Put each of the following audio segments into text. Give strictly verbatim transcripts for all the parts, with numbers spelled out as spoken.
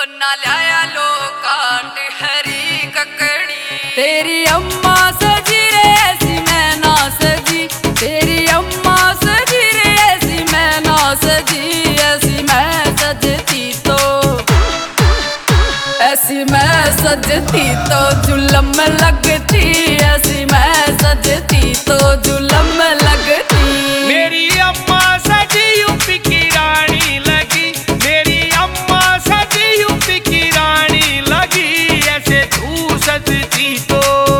ना लाया लो काट हरी ककड़ी। तेरी अम्मा सजी रे ऐसी मैं ना सजी, तेरी अम्मा सजी रे ऐसी मैं ना सजी। ऐसी मैं सजती तो, ऐसी मैं सजती तो जुल्म लगती, ऐसी मैं सजती तो जुल्म लगती। मेरी अम्मा सजी यूपी की रानी लगी, मेरी अम्मा सजी यूपी की रानी लगी। ऐसे तू सजती तो,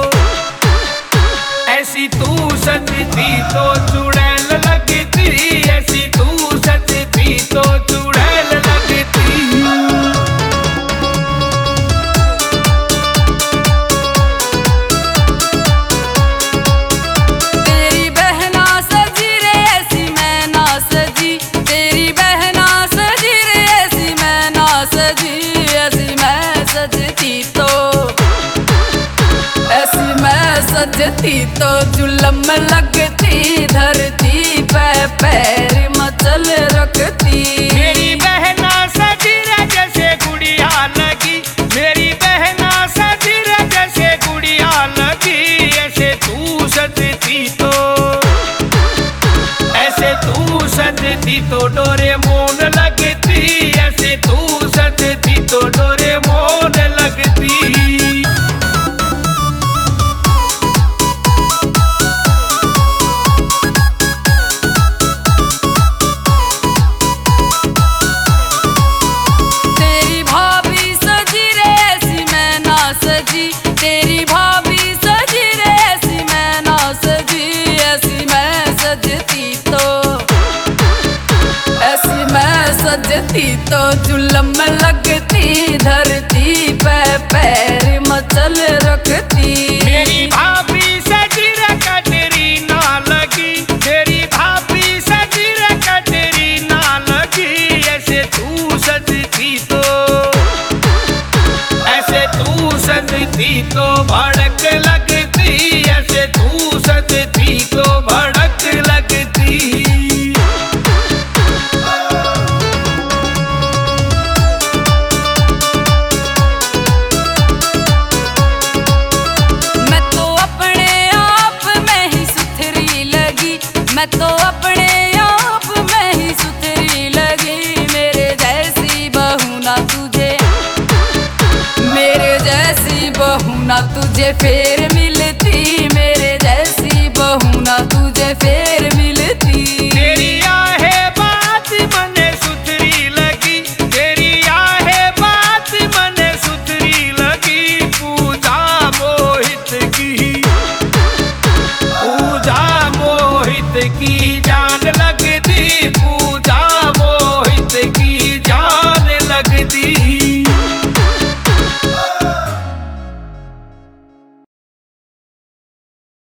ऐसी तू सजती तो चुड़ैल लगती, ऐसी तू सजती तो चुड़ैल लगती। सजती तो जुल्म लगती, धरती पे पैर मचल रखती। मेरी बहना सजी रे जैसे गुड़िया लगी, मेरी बहना सजी रे जैसे गुड़िया लगी। ऐसे तू सजती तो, ऐसे तू सजती तो डोरेमोन लगती, ऐसे तू सजती तो डोरेमोन लगती। तेरी भाभी सजी रे ऐसी मैं ना सजी, ऐसी मैं सजती तो, ऐसी मैं सजती तो जुल्म लगती, धरती पे पैर मचल रखती। मेरी भाभी सजी रे कटरीना लगी, मेरी भाभी सजी रे कटरीना लगी। ऐसे तू सजती तो, ऐसे तू सजती तो भड़क लगती, ऐसे तू सजती तो भड़क लगती। मैं तो अपने आप में ही सुथरी लगी, मैं तो अपने आप में ही सुथरी लगी। मेरे जैसी बहू ना तुझे, मेरे जैसी बहू ना तुझे फिर मिलती, मेरे जैसी बहू ना तुझे फिर मिलती। तेरी आहे बात मने सुथरी लगी, तेरी आहे बात मने सुथरी लगी। पूजा मोहित की, पूजा मोहित की जान लगती, पूजा